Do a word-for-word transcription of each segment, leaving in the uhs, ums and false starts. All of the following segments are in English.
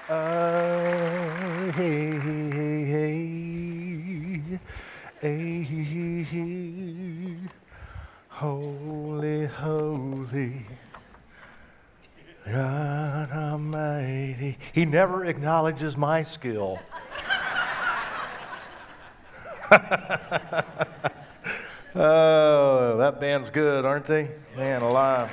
Uh, hey, hey, hey, hey, holy, holy, God Almighty. He never acknowledges my skill. Oh, that band's good, aren't they? Man alive.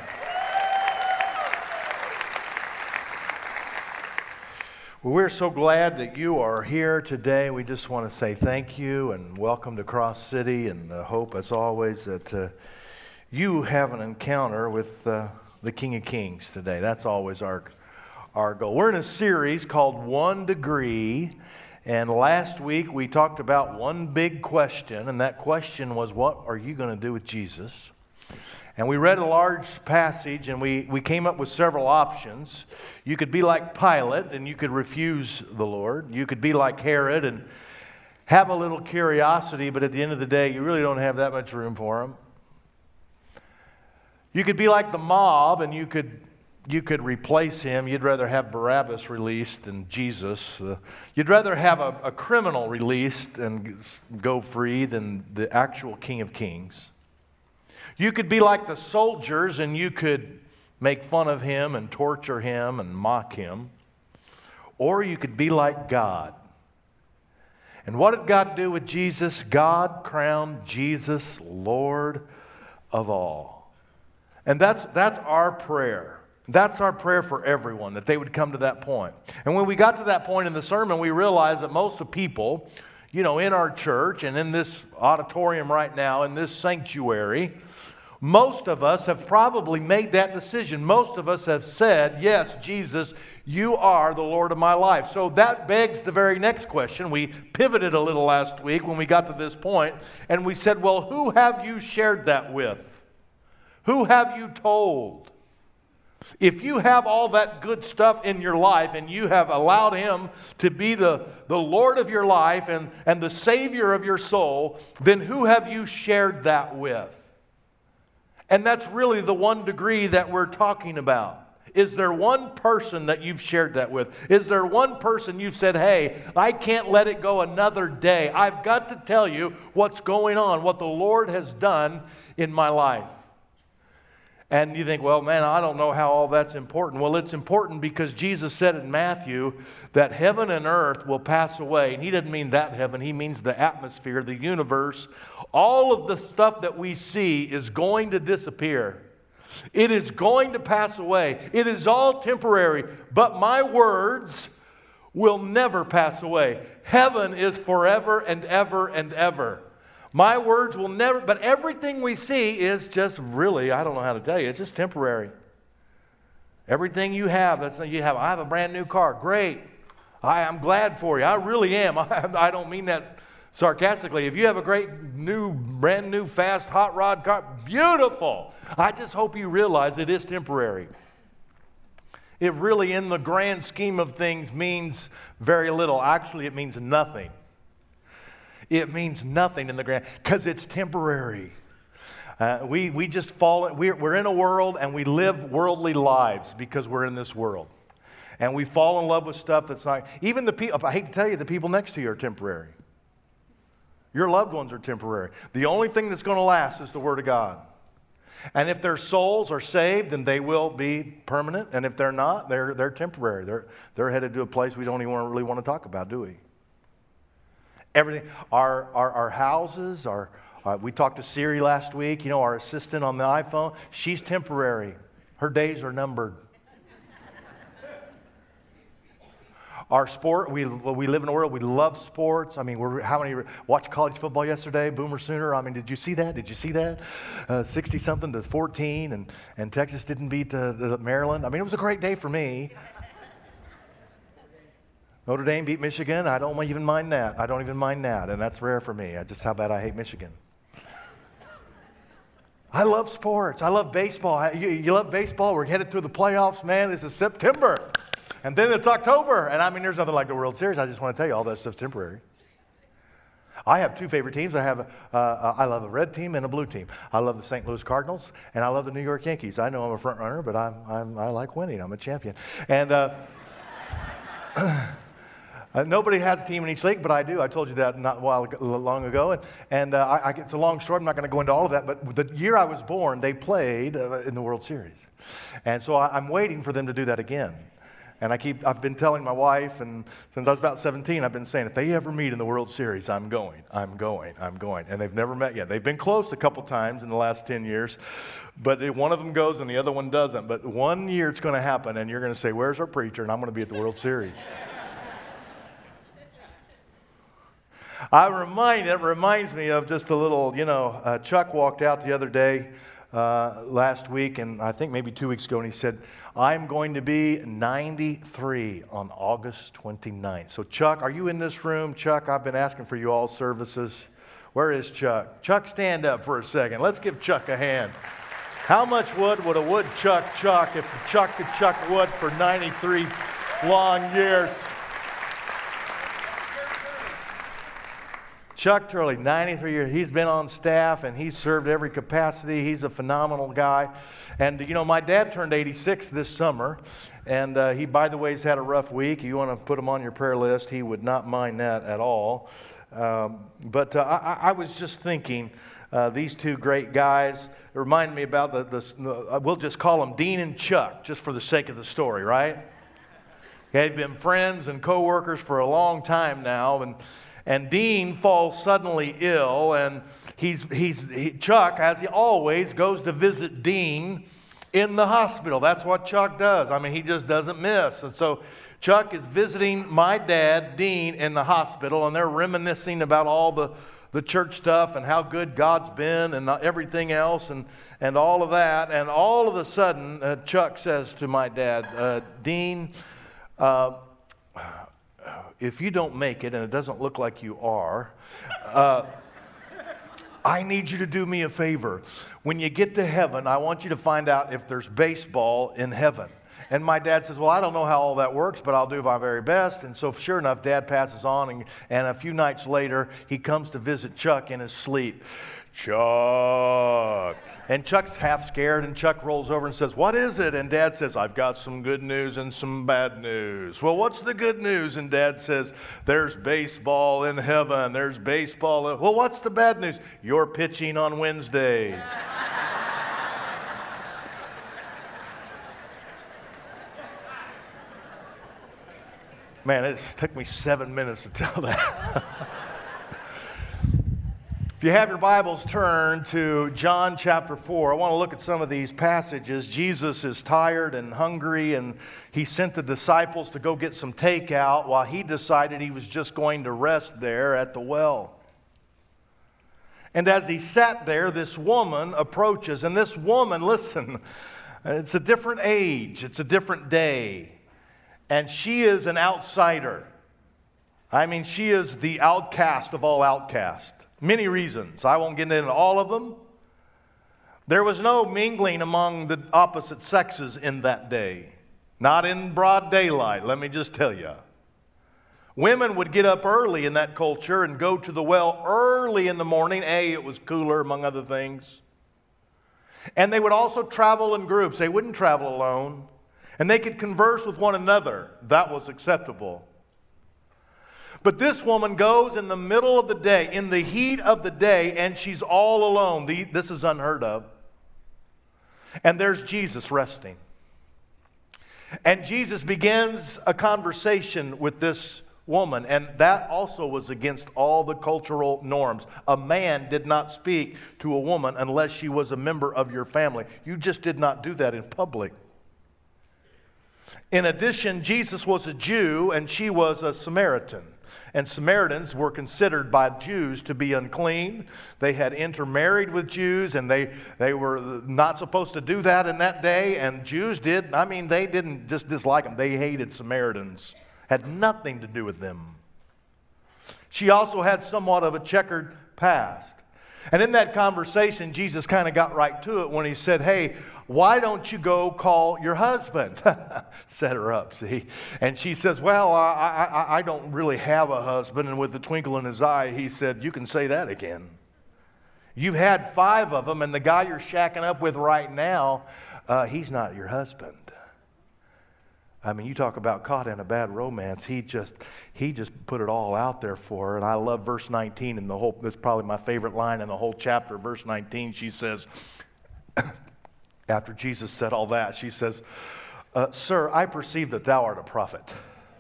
Well, we're so glad that you are here today. We just want to say thank you and welcome to Cross City, and uh, hope, as always, that uh, you have an encounter with uh, the King of Kings today. That's always our, our goal. We're in a series called One Degree, and last week we talked about one big question, and that question was, what are you going to do with Jesus? And we read a large passage, and we, we came up with several options. You could be like Pilate, and you could refuse the Lord. You could be like Herod and have a little curiosity, but at the end of the day, you really don't have that much room for him. You could be like the mob, and you could, you could replace him. You'd rather have Barabbas released than Jesus. Uh, you'd rather have a, a criminal released and go free than the actual King of Kings. You could be like the soldiers, and you could make fun of him and torture him and mock him. Or you could be like God. And what did God do with Jesus? God crowned Jesus Lord of all. And that's, that's our prayer. That's our prayer for everyone, that they would come to that point. And when we got to that point in the sermon, we realized that most of the people, you know, in our church and in this auditorium right now, in this sanctuary, most of us have probably made that decision. Most of us have said, yes, Jesus, you are the Lord of my life. So that begs the very next question. We pivoted a little last week when we got to this point, and we said, well, who have you shared that with? Who have you told? If you have all that good stuff in your life and you have allowed him to be the, the Lord of your life and, and the Savior of your soul, then who have you shared that with? And that's really the one degree that we're talking about. Is there one person that you've shared that with? Is there one person you've said, hey, I can't let it go another day. I've got to tell you what's going on, what the Lord has done in my life. And you think, well, man, I don't know how all that's important. Well, it's important because Jesus said in Matthew that heaven and earth will pass away. And he doesn't mean that heaven. He means the atmosphere, the universe. All of the stuff that we see is going to disappear. It is going to pass away. It is all temporary. But my words will never pass away. Heaven is forever and ever and ever. My words will never, but everything we see is just really, I don't know how to tell you, it's just temporary. Everything you have, that's you have, I have a brand new car, great. I, I'm glad for you, I really am. I, I don't mean that sarcastically. If you have a great new, brand new, fast, hot rod car, beautiful. I just hope you realize it is temporary. It really, in the grand scheme of things, means very little. Actually, it means nothing. It means nothing in the grand, because it's temporary. Uh, we, we just fall, we're, we're in a world and we live worldly lives because we're in this world. And we fall in love with stuff that's not, even the people, I hate to tell you, the people next to you are temporary. Your loved ones are temporary. The only thing that's going to last is the Word of God. And if their souls are saved, then they will be permanent. And if they're not, they're, they're temporary. They're, they're headed to a place we don't even really want to talk about, do we? Everything, our, our, our houses, our, uh, we talked to Siri last week, you know, our assistant on the iPhone, she's temporary. Her days are numbered. Our sport, we, we live in a world, we love sports. I mean, we're, how many watched college football yesterday, Boomer Sooner? I mean, did you see that? Did you see that? Uh, sixty-something to fourteen, and, and Texas didn't beat uh, the Maryland. I mean, it was a great day for me. Notre Dame beat Michigan. I don't even mind that. I don't even mind that, and that's rare for me. I just how bad I hate Michigan. I love sports. I love baseball. I, you, you love baseball? We're headed to the playoffs, man. This is September, and then it's October. And I mean, there's nothing like the World Series. I just want to tell you, all that stuff's temporary. I have two favorite teams. I have, uh, I love a red team and a blue team. I love the Saint Louis Cardinals, and I love the New York Yankees. I know I'm a front runner, but I'm, I'm I like winning. I'm a champion, and. Uh, Uh, nobody has a team in each league, but I do. I told you that not a while ago, long ago. And, and uh, I, I, it's a long story. I'm not going to go into all of that. But the year I was born, they played uh, in the World Series. And so I, I'm waiting for them to do that again. And I keep, I've been telling my wife, and since I was about seventeen, I've been saying, if they ever meet in the World Series, I'm going, I'm going, I'm going. And they've never met yet. They've been close a couple times in the last ten years. But it, one of them goes and the other one doesn't. But one year it's going to happen, and you're going to say, where's our preacher? And I'm going to be at the World Series. I remind, it reminds me of just a little, you know, uh, Chuck walked out the other day, uh, last week, and I think maybe two weeks ago, and he said, I'm going to be ninety-three on August twenty-ninth. So Chuck, are you in this room? Chuck, I've been asking for you all services. Where is Chuck? Chuck, stand up for a second. Let's give Chuck a hand. How much wood would a woodchuck chuck if Chuck could chuck wood for ninety-three long years? Chuck Turley, ninety-three years. He's been on staff and he's served every capacity. He's a phenomenal guy. And, you know, my dad turned eighty-six this summer. And uh, he, by the way, has had a rough week. You want to put him on your prayer list, he would not mind that at all. Um, but uh, I, I was just thinking, uh, these two great guys remind me about the, the, we'll just call them Dean and Chuck, just for the sake of the story, right? They've been friends and co-workers for a long time now. And And Dean falls suddenly ill, and he's, he's, he, Chuck, as he always, goes to visit Dean in the hospital. That's what Chuck does. I mean, he just doesn't miss. And so Chuck is visiting my dad, Dean, in the hospital, and they're reminiscing about all the, the church stuff and how good God's been and everything else and, and all of that. And all of a sudden, uh, Chuck says to my dad, uh, Dean, uh, if you don't make it, and it doesn't look like you are, uh, I need you to do me a favor. When you get to heaven, I want you to find out if there's baseball in heaven. And my dad says, well, I don't know how all that works, but I'll do my very best. And so sure enough, Dad passes on, and, and a few nights later, he comes to visit Chuck in his sleep. Chuck. And Chuck's half scared, and Chuck rolls over and says, what is it? And Dad says, I've got some good news and some bad news. Well, what's the good news? And Dad says, there's baseball in heaven. There's baseball. In... Well, what's the bad news? You're pitching on Wednesday. Man, it took me seven minutes to tell that. If you have your Bibles, turn to John chapter four. I want to look at some of these passages. Jesus is tired and hungry, and he sent the disciples to go get some takeout while he decided he was just going to rest there at the well. And as he sat there, this woman approaches. And this woman, listen, it's a different age. It's a different day. And she is an outsider. I mean, she is the outcast of all outcasts. Many reasons. I won't get into all of them. There was no mingling among the opposite sexes in that day. Not in broad daylight, let me just tell you. Women would get up early in that culture and go to the well early in the morning. A, it was cooler, among other things. And they would also travel in groups. They wouldn't travel alone. And they could converse with one another. That was acceptable. But this woman goes in the middle of the day, in the heat of the day, and she's all alone. The, this is unheard of. And there's Jesus resting. And Jesus begins a conversation with this woman, and that also was against all the cultural norms. A man did not speak to a woman unless she was a member of your family. You just did not do that in public. In addition, Jesus was a Jew, and she was a Samaritan. And Samaritans were considered by Jews to be unclean. They had intermarried with Jews, and they, they were not supposed to do that in that day. And Jews did. I mean, they didn't just dislike them. They hated Samaritans. Had nothing to do with them. She also had somewhat of a checkered past. And in that conversation, Jesus kind of got right to it when he said, hey, why don't you go call your husband? Set her up, see? And she says, well, I, I, I don't really have a husband. And with the twinkle in his eye, he said, you can say that again. You've had five of them, and the guy you're shacking up with right now, uh, he's not your husband. I mean, you talk about caught in a bad romance. He just he just put it all out there for her. And I love verse nineteen and the whole, this is probably my favorite line in the whole chapter. Verse nineteen, she says, after Jesus said all that, she says, uh, Sir, I perceive that thou art a prophet.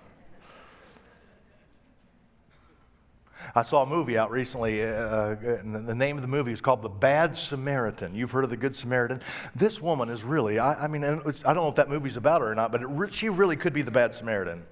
I saw a movie out recently, uh, and the name of the movie is called The Bad Samaritan. You've heard of The Good Samaritan? This woman is really, I, I mean, I don't know if that movie's about her or not, but it re- she really could be the Bad Samaritan.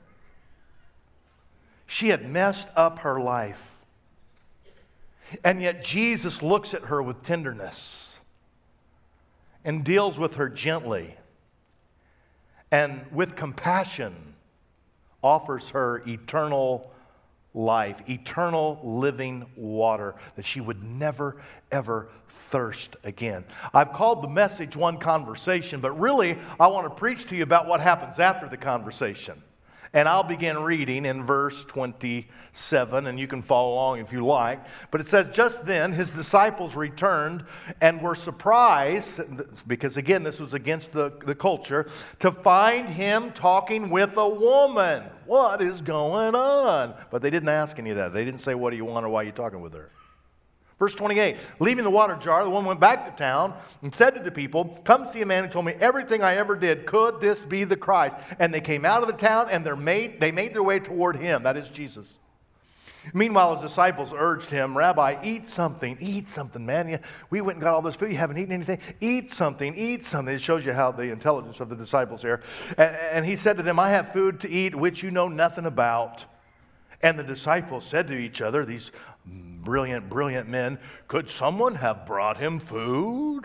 She had messed up her life. And yet Jesus looks at her with tenderness and deals with her gently and with compassion offers her eternal life, eternal living water, that she would never, ever thirst again. I've called the message One Conversation, but really I want to preach to you about what happens after the conversation. And I'll begin reading in verse twenty-seven, and you can follow along if you like. But it says, just then his disciples returned and were surprised, because again, this was against the, the culture, to find him talking with a woman. What is going on? But they didn't ask any of that. They didn't say, what do you want or why are you talking with her? Verse twenty-eight, leaving the water jar, the woman went back to town and said to the people, come see a man who told me everything I ever did. Could this be the Christ? And they came out of the town and they made, they made their way toward him. That is Jesus. Meanwhile, his disciples urged him, Rabbi, eat something, eat something, man. We went and got all this food. You haven't eaten anything. Eat something, eat something. It shows you how the intelligence of the disciples here. And, and he said to them, I have food to eat which you know nothing about. And the disciples said to each other, these brilliant, brilliant men, could someone have brought him food?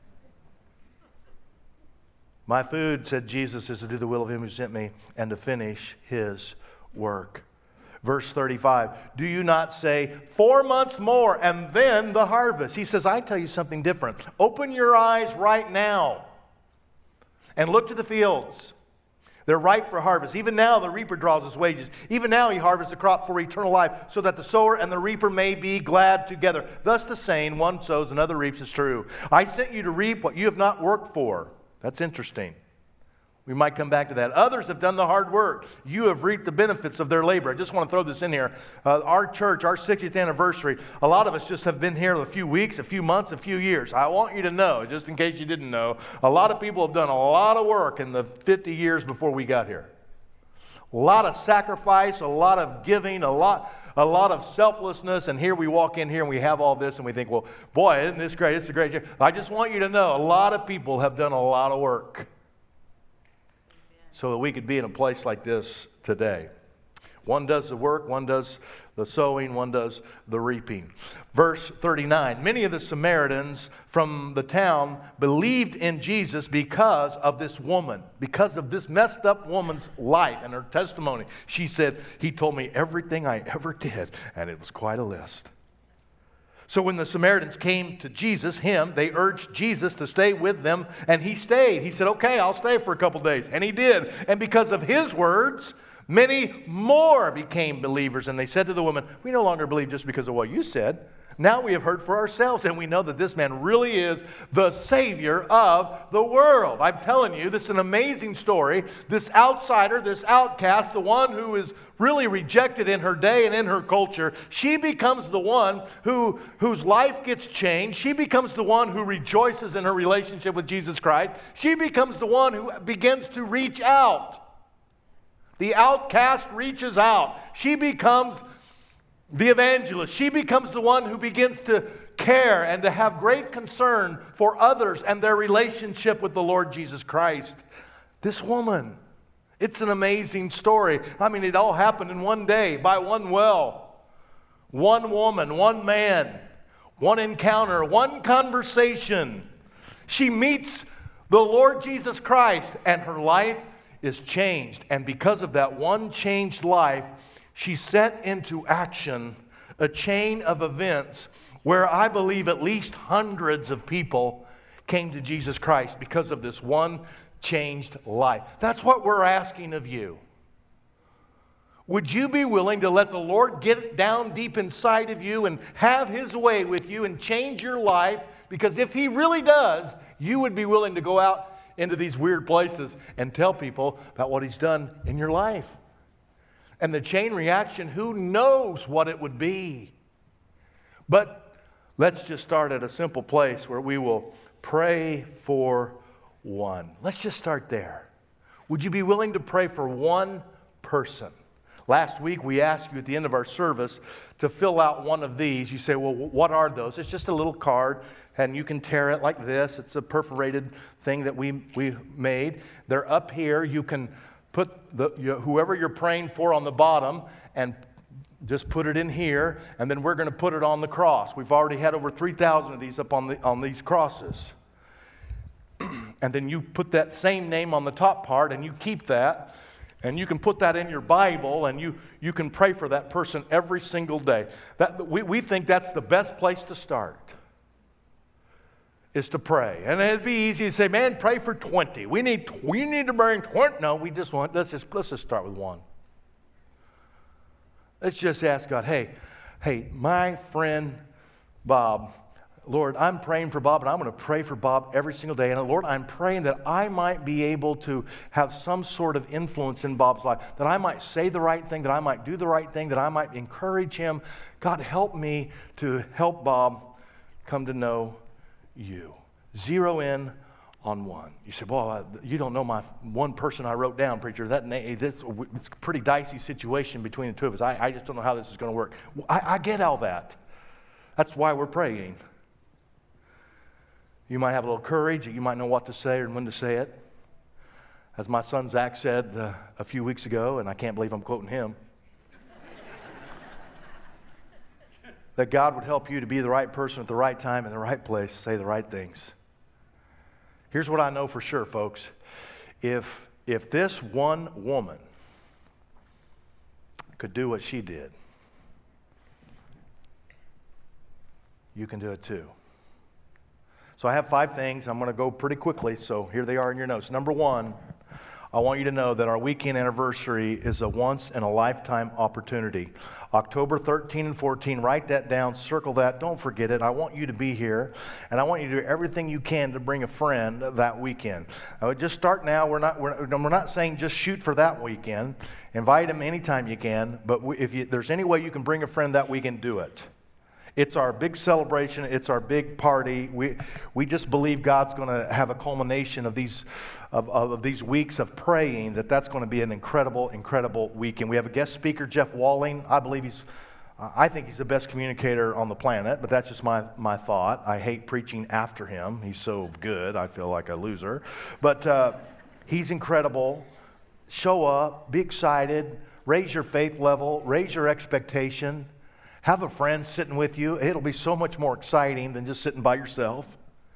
My food, said Jesus, is to do the will of him who sent me and to finish his work. Verse thirty-five, do you not say, four months more and then the harvest? He says, I tell you something different. Open your eyes right now and look to the fields. They're ripe for harvest. Even now the reaper draws his wages. Even now he harvests a crop for eternal life, so that the sower and the reaper may be glad together. Thus the saying, one sows, another reaps, is true. I sent you to reap what you have not worked for. That's interesting. We might come back to that. Others have done the hard work. You have reaped the benefits of their labor. I just want to throw this in here. Uh, our church, our sixtieth anniversary, a lot of us just have been here a few weeks, a few months, a few years. I want you to know, just in case you didn't know, a lot of people have done a lot of work in the fifty years before we got here. A lot of sacrifice, a lot of giving, a lot, a lot of selflessness, and here we walk in here and we have all this and we think, well, boy, isn't this great? It's a great church. I just want you to know, a lot of people have done a lot of work so that we could be in a place like this today. One does the work, one does the sowing, one does the reaping. Verse thirty-nine, many of the Samaritans from the town believed in Jesus because of this woman, because of this messed up woman's life and her testimony. She said, he told me everything I ever did, and it was quite a list. So when the Samaritans came to Jesus, him, they urged Jesus to stay with them, and he stayed. He said, okay, I'll stay for a couple days. And he did. And because of his words, many more became believers. And they said to the woman, we no longer believe just because of what you said. Now we have heard for ourselves, and we know that this man really is the Savior of the world. I'm telling you, this is an amazing story. This outsider, this outcast, the one who is really rejected in her day and in her culture, she becomes the one who, whose life gets changed. She becomes the one who rejoices in her relationship with Jesus Christ. She becomes the one who begins to reach out. The outcast reaches out. She becomes the evangelist. She becomes the one who begins to care and to have great concern for others and their relationship with the Lord Jesus Christ. This woman, it's an amazing story. I mean, it all happened in one day by one well. One woman, one man, one encounter, one conversation. She meets the Lord Jesus Christ and her life is changed. And because of that one changed life, she set into action a chain of events where I believe at least hundreds of people came to Jesus Christ because of this one changed life. That's what we're asking of you. Would you be willing to let the Lord get down deep inside of you and have His way with you and change your life? Because if He really does, you would be willing to go out into these weird places and tell people about what he's done in your life. And the chain reaction, who knows what it would be? But let's just start at a simple place where we will pray for one. Let's just start there. Would you be willing to pray for one person? Last week we asked you at the end of our service to fill out one of these. You say, well, what are those? It's just a little card, and you can tear it like this. It's a perforated thing that we, we made. They're up here. You can put the, you, whoever you're praying for on the bottom and just put it in here, and then we're going to put it on the cross. We've already had over three thousand of these up on, the, on these crosses. And then you put that same name on the top part, and you keep that. And you can put that in your Bible, and you, you can pray for that person every single day. That, we, we think that's the best place to start, is to pray. And it'd be easy to say, man, pray for twenty. We need, we need to bring twenty. No, we just want, let's just, let's just start with one. Let's just ask God, hey, hey, my friend Bob, Lord, I'm praying for Bob, and I'm going to pray for Bob every single day. And Lord, I'm praying that I might be able to have some sort of influence in Bob's life, that I might say the right thing, that I might do the right thing, that I might encourage him. God, help me to help Bob come to know you. Zero in on one. You say, well, you don't know my one person I wrote down, preacher. That this, it's a pretty dicey situation between the two of us. I, I just don't know how this is going to work. I, I get all that. That's why we're praying. You might have a little courage. You might know what to say or when to say it. As my son Zach said uh, a few weeks ago, and I can't believe I'm quoting him, that God would help you to be the right person at the right time in the right place, say the right things. Here's what I know for sure, folks. If, if this one woman could do what she did, you can do it too. So I have five things. I'm going to go pretty quickly, so here they are in your notes. Number one, I want you to know that our weekend anniversary is a once-in-a-lifetime opportunity. October thirteen and fourteen, write that down, circle that, don't forget it. I want you to be here, and I want you to do everything you can to bring a friend that weekend. I would just start now. We're not, we're, we're not saying just shoot for that weekend. Invite them anytime you can, but if you, there's any way you can bring a friend that weekend, do it. It's our big celebration. It's our big party. We we just believe God's going to have a culmination of these of, of these weeks of praying, that that's going to be an incredible, incredible weekend. We have a guest speaker, Jeff Walling. I believe he's, uh, I think he's the best communicator on the planet, but that's just my, my thought. I hate preaching after him. He's so good. I feel like a loser. But uh, he's incredible. Show up. Be excited. Raise your faith level. Raise your expectation. Have a friend sitting with you. It'll be so much more exciting than just sitting by yourself.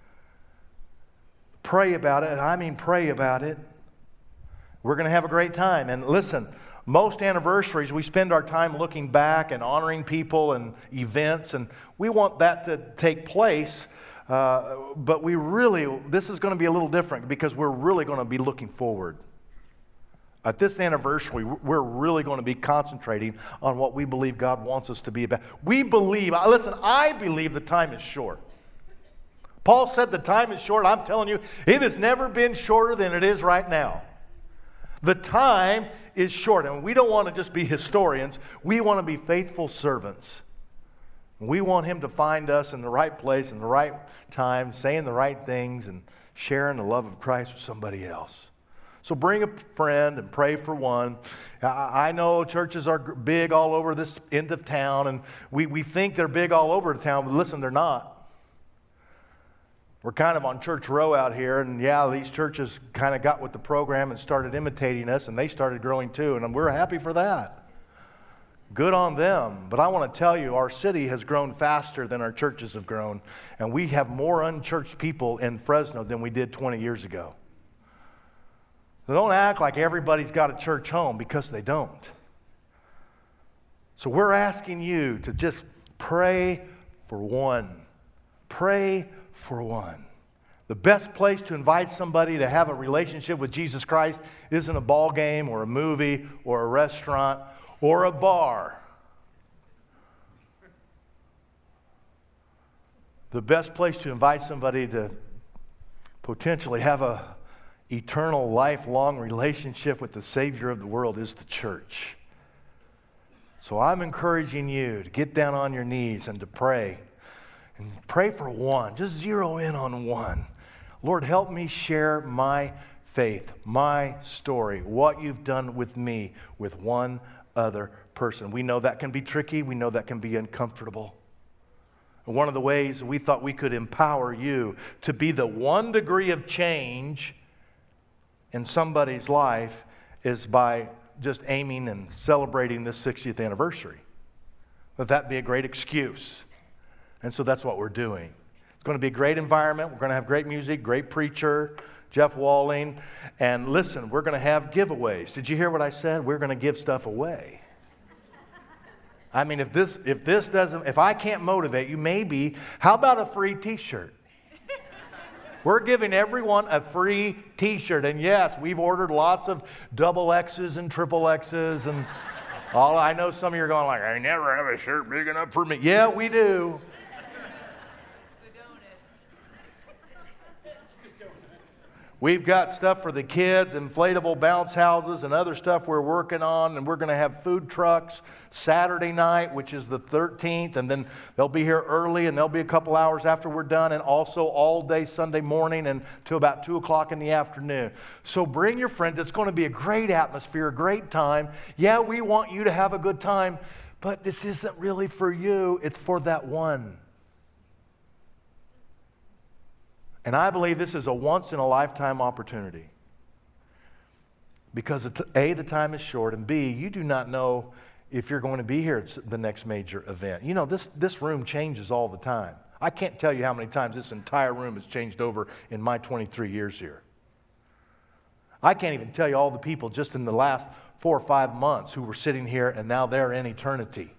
Pray about it. I mean, pray about it. We're going to have a great time. And listen, most anniversaries, we spend our time looking back and honoring people and events, and we want that to take place. Uh, but we really, this is going to be a little different because we're really going to be looking forward. At this anniversary, we're really going to be concentrating on what we believe God wants us to be about. We believe, listen, I believe the time is short. Paul said the time is short. I'm telling you, it has never been shorter than it is right now. The time is short, and we don't want to just be historians. We want to be faithful servants. We want Him to find us in the right place, in the right time, saying the right things, and sharing the love of Christ with somebody else. So bring a friend and pray for one. I know churches are big all over this end of town, and we, we think they're big all over the town, but listen, they're not. We're kind of on Church Row out here, and yeah, these churches kind of got with the program and started imitating us, and they started growing too, and we're happy for that. Good on them. But I want to tell you, our city has grown faster than our churches have grown, and we have more unchurched people in Fresno than we did twenty years ago. So don't act like everybody's got a church home, because they don't. So we're asking you to just pray for one. Pray for one. The best place to invite somebody to have a relationship with Jesus Christ isn't a ball game or a movie or a restaurant or a bar. The best place to invite somebody to potentially have a eternal, lifelong relationship with the Savior of the world is the church. So I'm encouraging you to get down on your knees and to pray. And pray for one. Just zero in on one. Lord, help me share my faith, my story, what you've done with me, with one other person. We know that can be tricky. We know that can be uncomfortable. And one of the ways we thought we could empower you to be the one degree of change in somebody's life is by just aiming and celebrating this sixtieth anniversary. Let that be a great excuse. And so that's what we're doing. It's going to be a great environment. We're going to have great music, great preacher, Jeff Walling. And listen, we're going to have giveaways. Did you hear what I said? We're going to give stuff away. I mean, if this if this doesn't, if I can't motivate you, maybe, how about a free t-shirt? We're giving everyone a free t-shirt. And yes, we've ordered lots of double X's and triple X's. And all I know some of you are going like, I never have a shirt big enough for me. Yeah, we do. We've got stuff for the kids, inflatable bounce houses and other stuff we're working on. And we're going to have food trucks Saturday night, which is the thirteenth. And then they'll be here early, and they'll be a couple hours after we're done. And also all day Sunday morning until about two o'clock in the afternoon. So bring your friends. It's going to be a great atmosphere, a great time. Yeah, we want you to have a good time. But this isn't really for you. It's for that one. And I believe this is a once-in-a-lifetime opportunity. Because, A, the time is short, and B, you do not know if you're going to be here at the next major event. You know, this, this room changes all the time. I can't tell you how many times this entire room has changed over in my twenty-three years here. I can't even tell you all the people just in the last four or five months who were sitting here and now they're in eternity.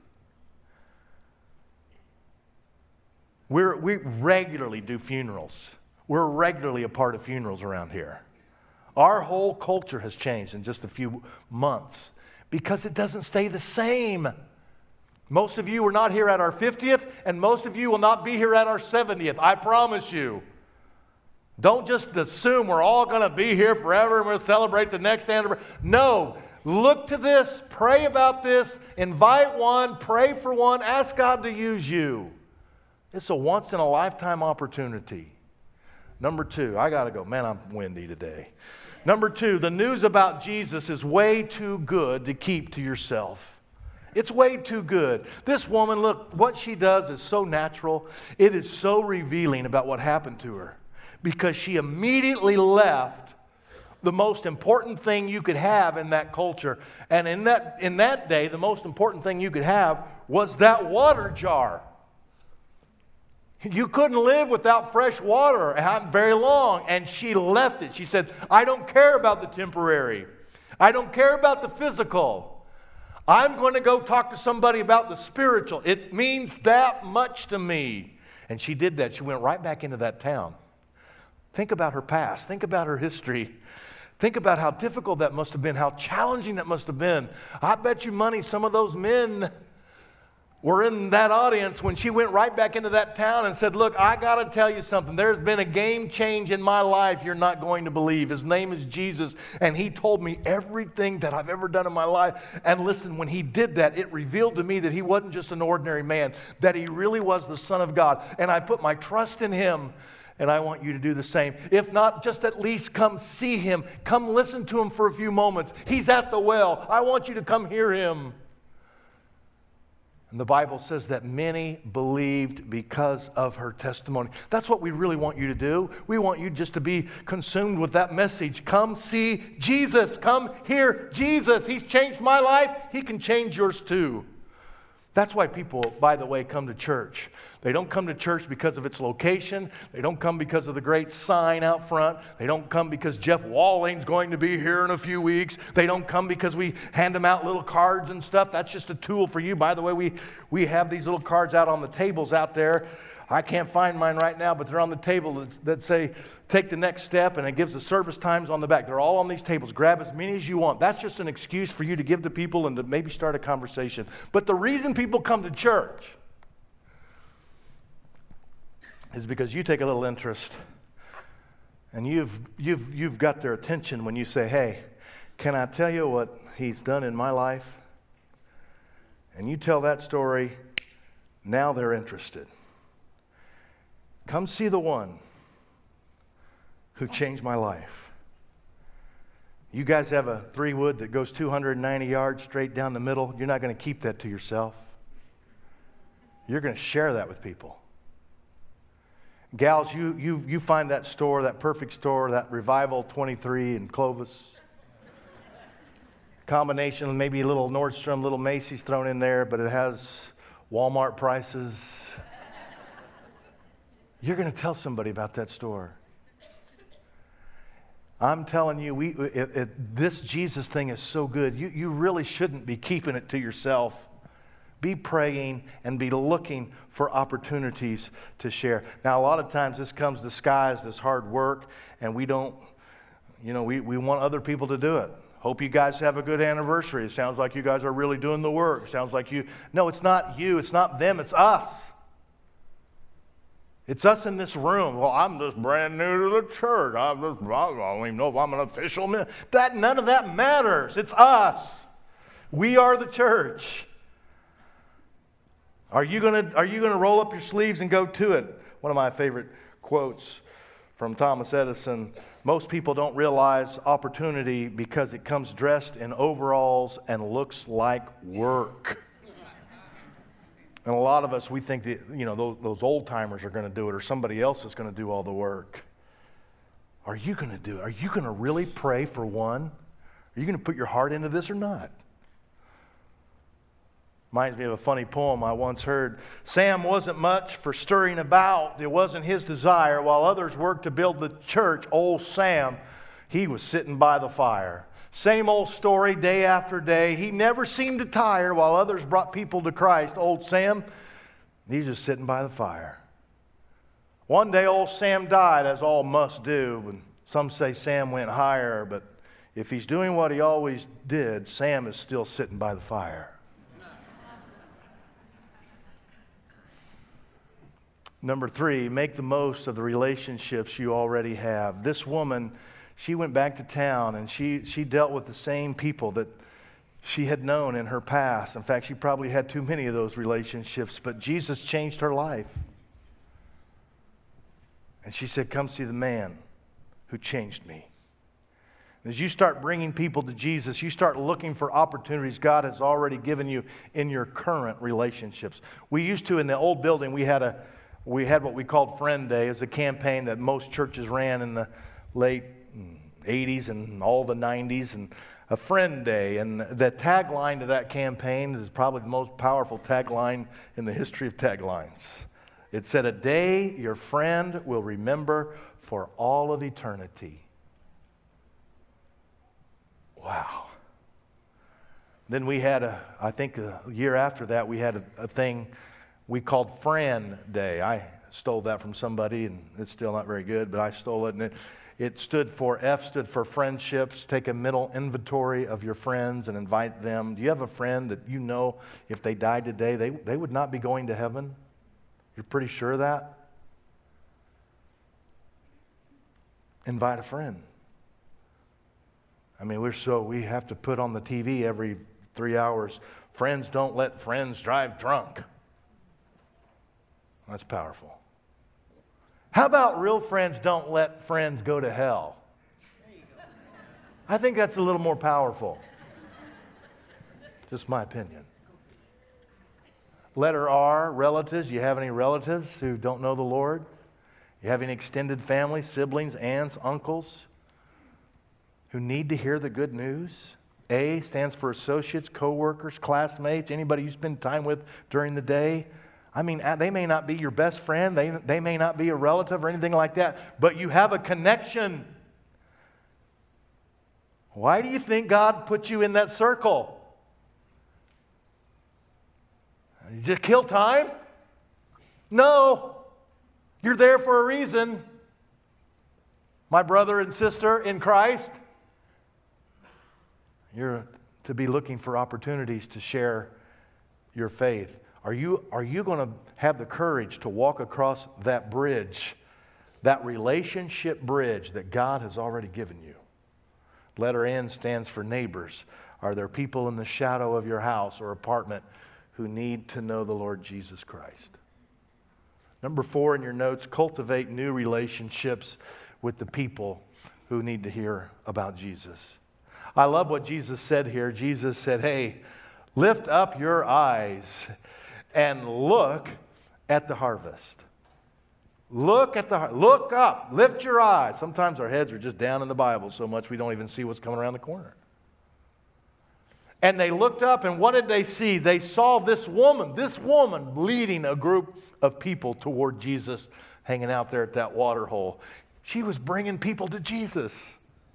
We're, we regularly do funerals. We're regularly a part of funerals around here. Our whole culture has changed in just a few months because it doesn't stay the same. Most of you were not here at our fiftieth, and most of you will not be here at our seventieth. I promise you. Don't just assume we're all going to be here forever and we'll celebrate the next anniversary. No. Look to this. Pray about this. Invite one. Pray for one. Ask God to use you. It's a once-in-a-lifetime opportunity. Number two, I got to go. Man, I'm windy today. Number two, the news about Jesus is way too good to keep to yourself. It's way too good. This woman, look, what she does is so natural. It is so revealing about what happened to her because she immediately left the most important thing you could have in that culture. And in that, in that day, the most important thing you could have was that water jar. You couldn't live without fresh water very long. And she left it. She said, I don't care about the temporary. I don't care about the physical. I'm going to go talk to somebody about the spiritual. It means that much to me. And she did that. She went right back into that town. Think about her past. Think about her history. Think about how difficult that must have been, how challenging that must have been. I bet you money some of those men were in that audience when she went right back into that town and said, look, I got to tell you something. There's been a game change in my life you're not going to believe. His name is Jesus, and he told me everything that I've ever done in my life. And listen, when he did that, it revealed to me that he wasn't just an ordinary man, that he really was the Son of God. And I put my trust in him, and I want you to do the same. If not, just at least come see him. Come listen to him for a few moments. He's at the well. I want you to come hear him. And the Bible says that many believed because of her testimony. That's what we really want you to do. We want you just to be consumed with that message. Come see Jesus. Come hear Jesus. He's changed my life. He can change yours too. That's why people, by the way, come to church. They don't come to church because of its location. They don't come because of the great sign out front. They don't come because Jeff Walling's going to be here in a few weeks. They don't come because we hand them out little cards and stuff. That's just a tool for you. By the way, we, we have these little cards out on the tables out there. I can't find mine right now, but they're on the table that, that say, take the next step, and it gives the service times on the back. They're all on these tables. Grab as many as you want. That's just an excuse for you to give to people and to maybe start a conversation. But the reason people come to church is because you take a little interest And you've, you've, you've got their attention when you say, hey, can I tell you what he's done in my life? And you tell that story, now they're interested. Come see the one who changed my life. You guys have a three wood that goes two hundred ninety yards straight down the middle. You're not going to keep that to yourself. You're going to share that with people. Gals, you, you, you find that store, that perfect store, that Revival twenty-three in Clovis. Combination, maybe a little Nordstrom, little Macy's thrown in there, but it has Walmart prices. You're going to tell somebody about that store. I'm telling you, we, it, it, this Jesus thing is so good. You, you really shouldn't be keeping it to yourself. Be praying and be looking for opportunities to share. Now, a lot of times this comes disguised as hard work, and we don't, you know, we, we want other people to do it. Hope you guys have a good anniversary. It sounds like you guys are really doing the work. It sounds like you, no, it's not you, it's not them, it's us. It's us in this room. Well, I'm just brand new to the church. I'm just, I don't even know if I'm an official minister. That, none of that matters. It's us. We are the church. Are you gonna, are you gonna roll up your sleeves and go to it? One of my favorite quotes from Thomas Edison: most people don't realize opportunity because it comes dressed in overalls and looks like work. And a lot of us, we think that, you know, those, those old timers are going to do it, or somebody else is going to do all the work. Are you going to do it? Are you going to really pray for one? Are you going to put your heart into this or not? Reminds me of a funny poem I once heard. Sam wasn't much for stirring about. It wasn't his desire. While others worked to build the church, old Sam, he was sitting by the fire. Same old story day after day. He never seemed to tire while others brought people to Christ. Old Sam, he's just sitting by the fire. One day old Sam died, as all must do. And some say Sam went higher, but if he's doing what he always did, Sam is still sitting by the fire. Number three, make the most of the relationships you already have. This woman, she went back to town and she, she dealt with the same people that she had known in her past. In fact, she probably had too many of those relationships, but Jesus changed her life. And she said, come see the man who changed me. As you start bringing people to Jesus, you start looking for opportunities God has already given you in your current relationships. We used to, in the old building, we had a We had what we called Friend Day. It's a campaign that most churches ran in the late eighties and all the nineties, and a Friend Day. And the tagline to that campaign is probably the most powerful tagline in the history of taglines. It said, a day your friend will remember for all of eternity. Wow. Then we had, a, I think a year after that, we had a, a thing we called Friend Day. I stole that from somebody, and it's still not very good, but I stole it. And it, it stood for, F stood for friendships. Take a mental inventory of your friends and invite them. Do you have a friend that you know if they died today, they, they would not be going to heaven? You're pretty sure of that? Invite a friend. I mean, we're so, we have to put on the T V every three hours, friends don't let friends drive drunk. That's powerful. How about real friends don't let friends go to hell? I think that's a little more powerful. Just my opinion. Letter R, relatives. You have any relatives who don't know the Lord? You have any extended family, siblings, aunts, uncles who need to hear the good news? A stands for associates, co-workers, classmates, anybody you spend time with during the day. I mean, they may not be your best friend. They, they may not be a relative or anything like that, but you have a connection. Why do you think God put you in that circle? Did you kill time? No. You're there for a reason. My brother and sister in Christ, you're to be looking for opportunities to share your faith. Are you, are you going to have the courage to walk across that bridge that relationship bridge that God has already given you. Letter N stands for neighbors. Are there people in the shadow of your house or apartment who need to know the Lord Jesus Christ? Number four in your notes, cultivate new relationships with the people who need to hear about Jesus. I love what Jesus said here. Jesus said, hey, lift up your eyes and look at the harvest. Look at the, look up, lift your eyes. Sometimes our heads are just down in the Bible so much we don't even see what's coming around the corner. And they looked up, and what did they see? They saw this woman, this woman leading a group of people toward Jesus, hanging out there at that water hole. She was bringing people to Jesus.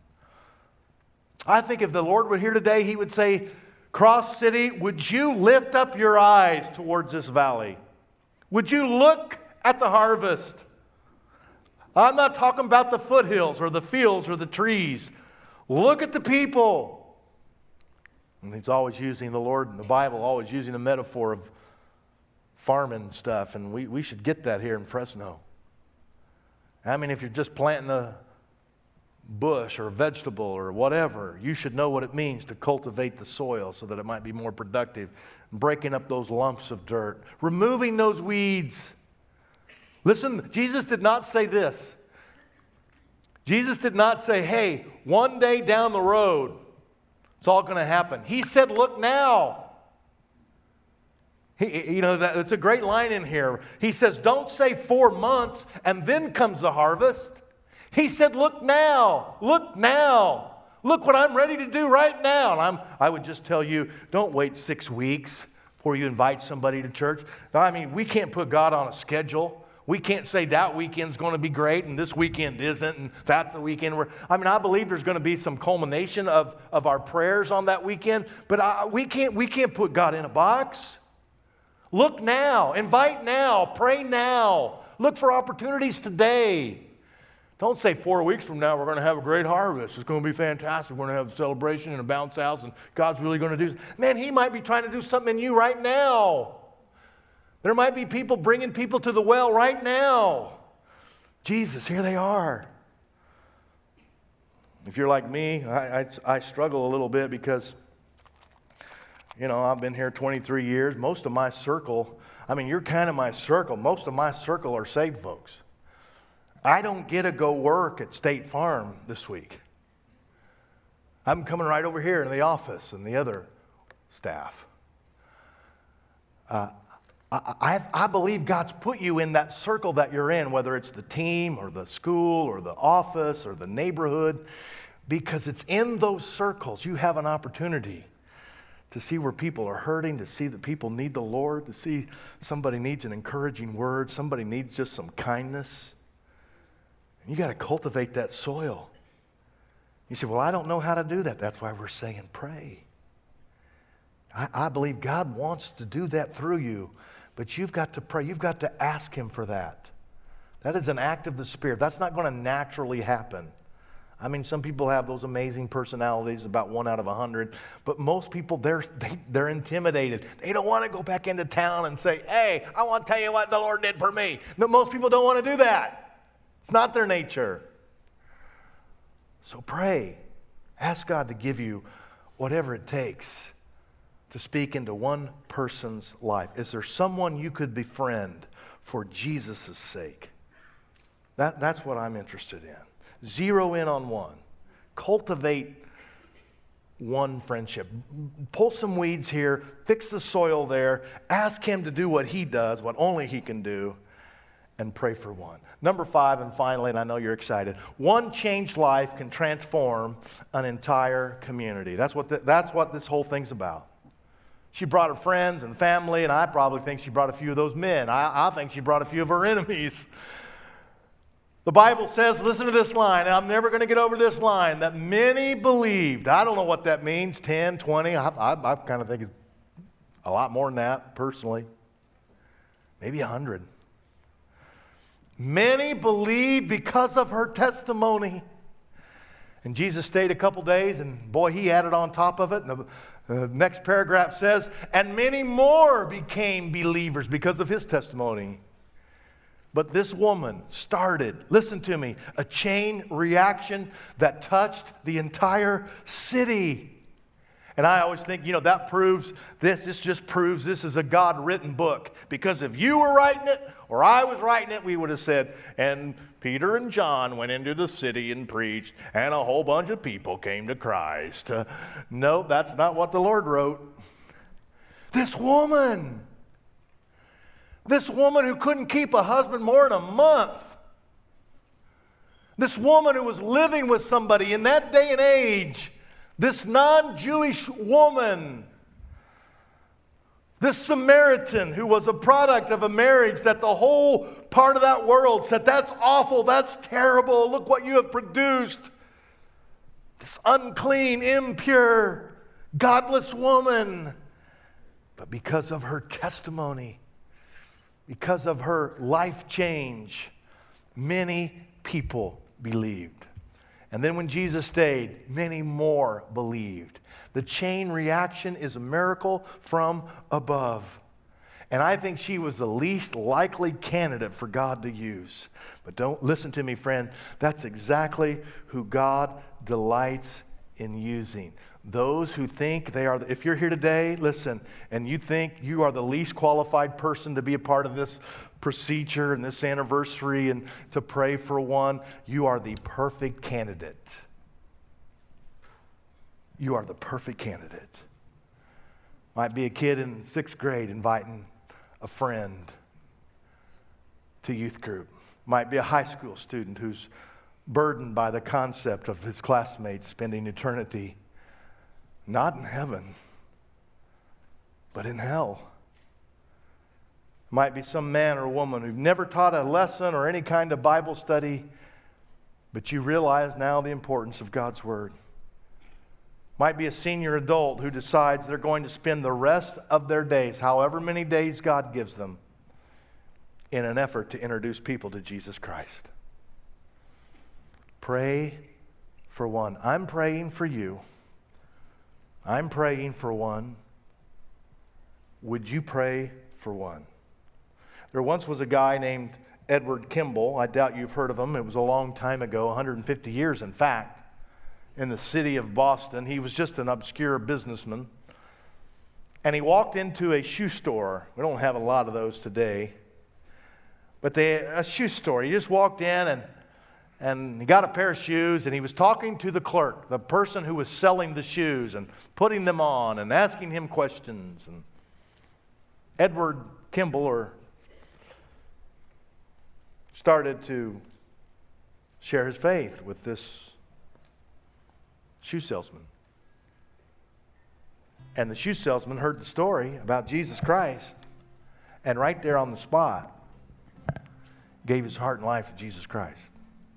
I think if the Lord were here today, he would say, Cross City, would you lift up your eyes towards this valley? Would you look at the harvest? I'm not talking about the foothills or the fields or the trees. Look at the people. And he's always using, the Lord in the Bible, always using a metaphor of farming stuff. And we, we should get that here in Fresno. I mean, if you're just planting a bush or a vegetable or whatever, you should know what it means to cultivate the soil so that it might be more productive. Breaking up those lumps of dirt. Removing those weeds. Listen, Jesus did not say this. Jesus did not say, hey, one day down the road, it's all going to happen. He said, look now. He, you know, that, it's a great line in here. He says, don't say four months and then comes the harvest. He said, look now. Look now. Look what I'm ready to do right now. And I'm, I would just tell you, don't wait six weeks before you invite somebody to church. I mean, we can't put God on a schedule. We can't say that weekend's going to be great and this weekend isn't, and that's the weekend where, I mean, I believe there's going to be some culmination of, of our prayers on that weekend, but I, we can't, we can't put God in a box. Look now, invite now, pray now, look for opportunities today. Don't say four weeks from now we're going to have a great harvest. It's going to be fantastic. We're going to have a celebration and a bounce house and God's really going to do something. Man, he might be trying to do something in you right now. There might be people bringing people to the well right now. Jesus, here they are. If you're like me, I, I, I struggle a little bit because, you know, I've been here twenty-three years. Most of my circle, I mean, you're kind of my circle. Most of my circle are saved folks. I don't get to go work at State Farm this week. I'm coming right over here in the office and the other staff. Uh, I, I believe God's put you in that circle that you're in, whether it's the team or the school or the office or the neighborhood, because it's in those circles you have an opportunity to see where people are hurting, to see that people need the Lord, to see somebody needs an encouraging word, somebody needs just some kindness. You got to cultivate that soil. You say, well, I don't know how to do that. That's why we're saying pray. I, I believe God wants to do that through you. But you've got to pray. You've got to ask him for that. That is an act of the Spirit. That's not going to naturally happen. I mean, some people have those amazing personalities, about one out of a hundred. But most people, they're, they, they're intimidated. They don't want to go back into town and say, hey, I want to tell you what the Lord did for me. No, most people don't want to do that. It's not their nature. So pray. Ask God to give you whatever it takes to speak into one person's life. Is there someone you could befriend for Jesus' sake? That, that's what I'm interested in. Zero in on one. Cultivate one friendship. Pull some weeds here. Fix the soil there. Ask him to do what he does, what only he can do, and pray for one. Number five, and finally, and I know you're excited, one changed life can transform an entire community. That's what, the, that's what this whole thing's about. She brought her friends and family, and I probably think she brought a few of those men. I, I think she brought a few of her enemies. The Bible says, listen to this line, and I'm never going to get over this line, that many believed. I don't know what that means, ten, twenty. I, I, I kind of think it's a lot more than that, personally. Maybe a hundred. Many believed because of her testimony. And Jesus stayed a couple days, and boy, he added on top of it. And the uh, next paragraph says, and many more became believers because of his testimony. But this woman started, listen to me, a chain reaction that touched the entire city. And I always think, you know, that proves this. This just proves this is a God-written book. Because if you were writing it or I was writing it, we would have said, and Peter and John went into the city and preached, and a whole bunch of people came to Christ. Uh, no, that's not what the Lord wrote. This woman, this woman who couldn't keep a husband more than a month, this woman who was living with somebody in that day and age, this non-Jewish woman, this Samaritan who was a product of a marriage that the whole part of that world said, that's awful, that's terrible, look what you have produced. This unclean, impure, godless woman. But because of her testimony, because of her life change, many people believed. And then when Jesus stayed, many more believed. The chain reaction is a miracle from above. And I think she was the least likely candidate for God to use. But don't listen to me, friend. That's exactly who God delights in using. Those who think they are, the, if you're here today, listen, and you think you are the least qualified person to be a part of this procedure and this anniversary and to pray for one, you are the perfect candidate. You are the perfect candidate. Might be a kid in sixth grade inviting a friend to youth group. Might be a high school student who's burdened by the concept of his classmates spending eternity not in heaven, but in hell. Might be some man or woman who've never taught a lesson or any kind of Bible study, but you realize now the importance of God's Word. Might be a senior adult who decides they're going to spend the rest of their days, however many days God gives them, in an effort to introduce people to Jesus Christ. Pray for one. I'm praying for you. I'm praying for one. Would you pray for one? There once was a guy named Edward Kimball. I doubt you've heard of him. It was a long time ago, one hundred fifty years in fact, in the city of Boston. He was just an obscure businessman. And he walked into a shoe store. We don't have a lot of those today. But they, a shoe store. He just walked in and And he got a pair of shoes, and he was talking to the clerk, the person who was selling the shoes, and putting them on and asking him questions. And Edward Kimball or started to share his faith with this shoe salesman. And the shoe salesman heard the story about Jesus Christ, and right there on the spot, gave his heart and life to Jesus Christ.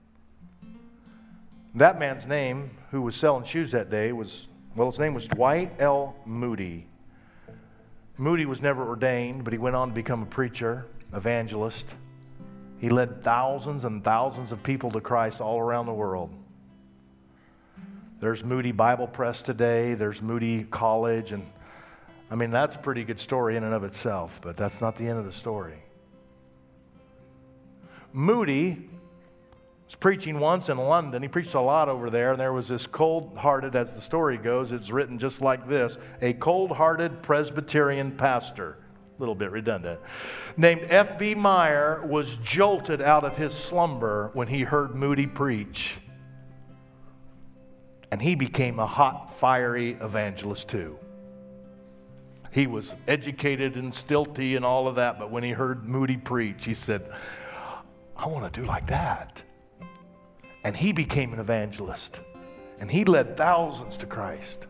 That man's name, who was selling shoes that day, was, well, his name was Dwight L. Moody. Moody was never ordained, but he went on to become a preacher, evangelist. He led thousands and thousands of people to Christ all around the world. There's Moody Bible Press today. There's Moody College. And I mean, that's a pretty good story in and of itself, but that's not the end of the story. Moody was preaching once in London. He preached a lot over there, and there was this cold-hearted, as the story goes, it's written just like this, a cold-hearted Presbyterian pastor, a little bit redundant, named F B Meyer was jolted out of his slumber when he heard Moody preach. And he became a hot, fiery evangelist too. He was educated and stilty and all of that, but when he heard Moody preach, he said, I want to do like that. And he became an evangelist. And he led thousands to Christ.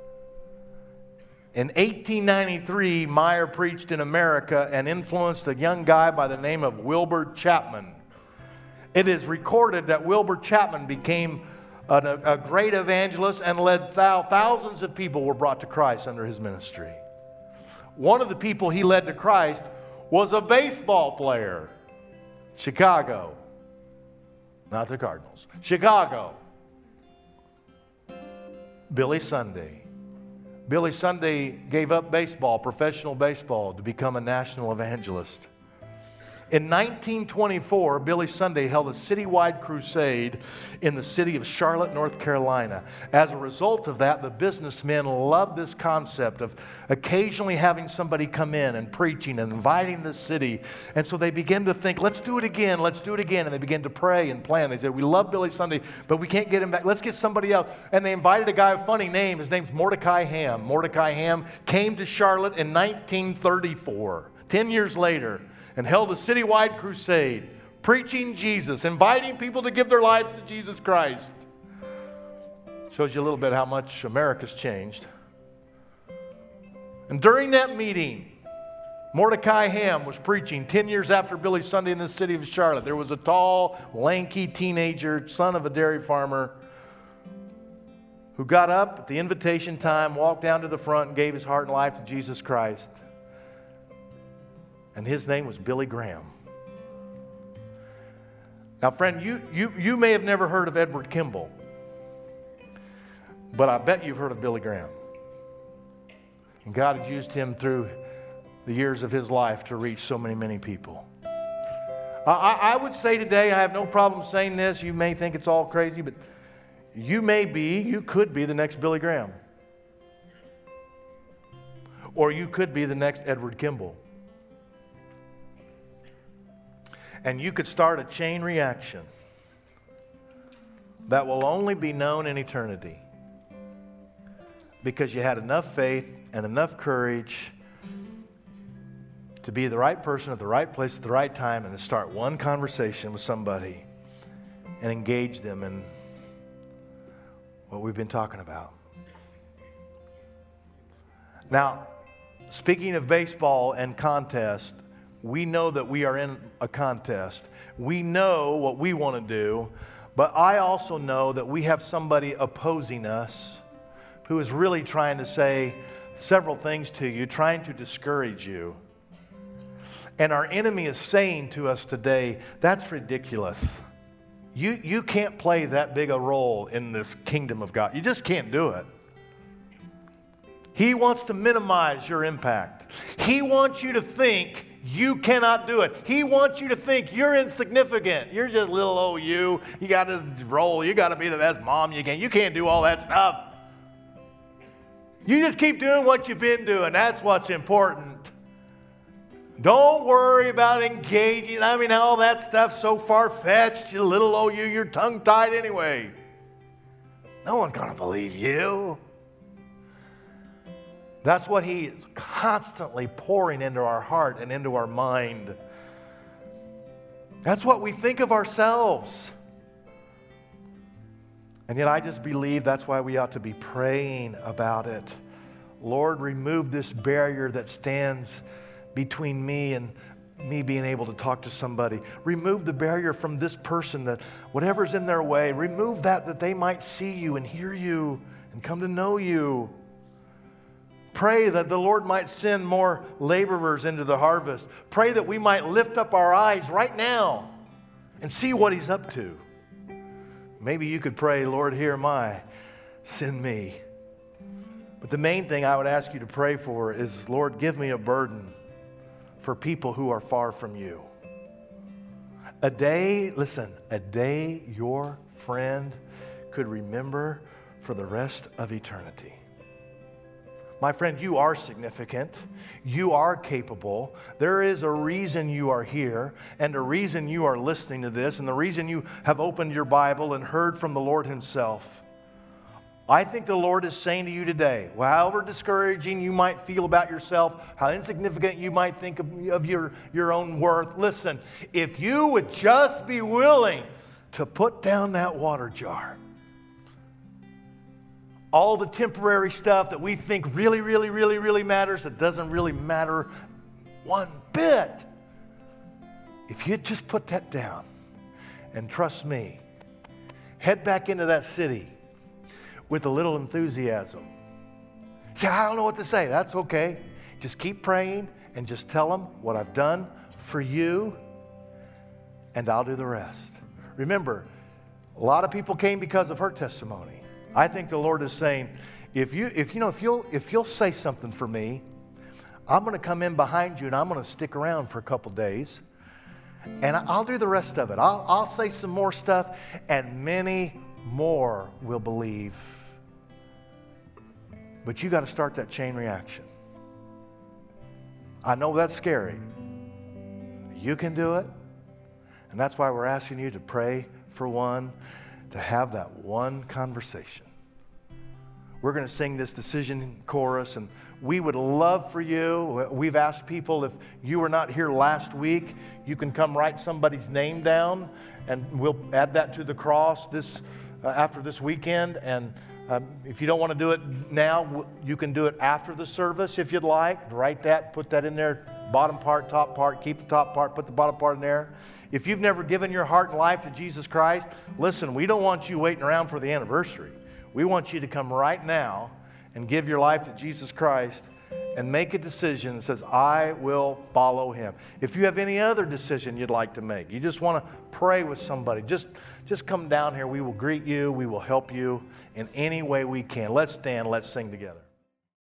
In eighteen ninety-three, Meyer preached in America and influenced a young guy by the name of Wilbur Chapman. It is recorded that Wilbur Chapman became a, a great evangelist and led thou, thousands of people were brought to Christ under his ministry. One of the people he led to Christ was a baseball player. Chicago. Not the Cardinals. Chicago. Billy Sunday. Billy Sunday gave up baseball, professional baseball, to become a national evangelist. In nineteen twenty-four, Billy Sunday held a citywide crusade in the city of Charlotte, North Carolina. As a result of that, the businessmen loved this concept of occasionally having somebody come in and preaching and inviting the city. And so they began to think, let's do it again, let's do it again. And they began to pray and plan. They said, we love Billy Sunday, but we can't get him back. Let's get somebody else. And they invited a guy with a funny name. His name's Mordecai Ham. Mordecai Ham came to Charlotte in nineteen thirty-four, ten years later, and held a citywide crusade, preaching Jesus, inviting people to give their lives to Jesus Christ. Shows you a little bit how much America's changed. And during that meeting, Mordecai Ham was preaching ten years after Billy Sunday in the city of Charlotte. There was a tall, lanky teenager, son of a dairy farmer, who got up at the invitation time, walked down to the front, and gave his heart and life to Jesus Christ. And his name was Billy Graham. Now, friend, you, you, you may have never heard of Edward Kimball, but I bet you've heard of Billy Graham. And God has used him through the years of his life to reach so many, many people. I, I, I would say today, I have no problem saying this, you may think it's all crazy, but you may be, you could be the next Billy Graham. Or you could be the next Edward Kimball. And you could start a chain reaction that will only be known in eternity because you had enough faith and enough courage to be the right person at the right place at the right time and to start one conversation with somebody and engage them in what we've been talking about. Now, speaking of baseball and contest, we know that we are in a contest. We know what we want to do, but I also know that we have somebody opposing us who is really trying to say several things to you, trying to discourage you. And our enemy is saying to us today, that's ridiculous. You, you can't play that big a role in this kingdom of God. You just can't do it. He wants to minimize your impact. He wants you to think you cannot do it. He wants you to think you're insignificant. You're just little old you. You got to roll. You got to be the best mom you can. You can't do all that stuff. You just keep doing what you've been doing. That's what's important. Don't worry about engaging. I mean, all that stuff's so far-fetched. You little old you, you're tongue-tied anyway. No one's going to believe you. That's what he is constantly pouring into our heart and into our mind. That's what we think of ourselves. And yet I just believe that's why we ought to be praying about it. Lord, remove this barrier that stands between me and me being able to talk to somebody. Remove the barrier from this person, that whatever's in their way, remove that, that they might see you and hear you and come to know you. Pray that the Lord might send more laborers into the harvest. Pray that we might lift up our eyes right now and see what he's up to. Maybe you could pray, Lord, here am I, send me. But the main thing I would ask you to pray for is, Lord, give me a burden for people who are far from you. A day, listen, a day your friend could remember for the rest of eternity. My friend, you are significant. You are capable. There is a reason you are here and a reason you are listening to this and the reason you have opened your Bible and heard from the Lord himself. I think the Lord is saying to you today, however discouraging you might feel about yourself, how insignificant you might think of, of your, your own worth, listen, if you would just be willing to put down that water jar, all the temporary stuff that we think really, really, really, really matters, that doesn't really matter one bit. If you just put that down and trust me, head back into that city with a little enthusiasm. Say, I don't know what to say. That's okay. Just keep praying and just tell them what I've done for you, and I'll do the rest. Remember, a lot of people came because of her testimony. I think the Lord is saying, if you, if you know, if you'll, if you'll say something for me, I'm going to come in behind you and I'm going to stick around for a couple days, And I'll do the rest of it. I'll, I'll say some more stuff, and many more will believe. But you got to start that chain reaction. I know that's scary. You can do it. And that's why we're asking you to pray for one, to have that one conversation. We're going to sing this decision chorus, and we would love for you. We've asked people, if you were not here last week, you can come write somebody's name down, and we'll add that to the cross this uh, after this weekend. And um, if you don't want to do it now, you can do it after the service if you'd like. Write that, put that in there, bottom part, top part, keep the top part, put the bottom part in there. If you've never given your heart and life to Jesus Christ, listen, we don't want you waiting around for the anniversary. We want you to come right now and give your life to Jesus Christ and make a decision that says, I will follow him. If you have any other decision you'd like to make, you just want to pray with somebody, just, just come down here. We will greet you. We will help you in any way we can. Let's stand. Let's sing together.